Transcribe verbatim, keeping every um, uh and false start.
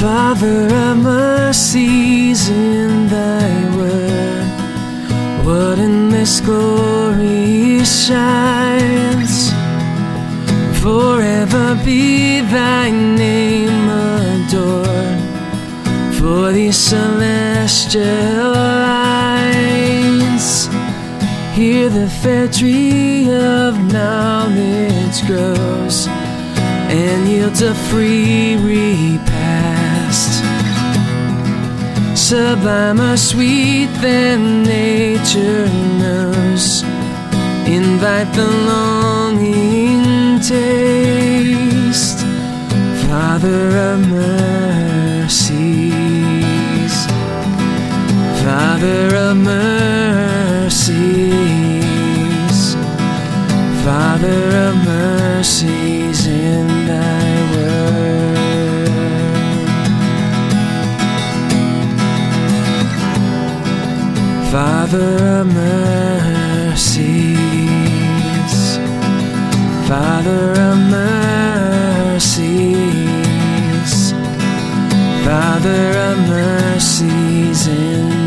Father of mercies in thy word, what endless glory shines. Forever be thy name adored, for these celestial lines. Here the fair tree of knowledge grows, and yields a free repast. Sublimer sweet than nature knows, invite the longing taste. Father of mercies, Father of mercies, Father of mercies in thy word. Father of mercies, Father of mercies, Father of mercies in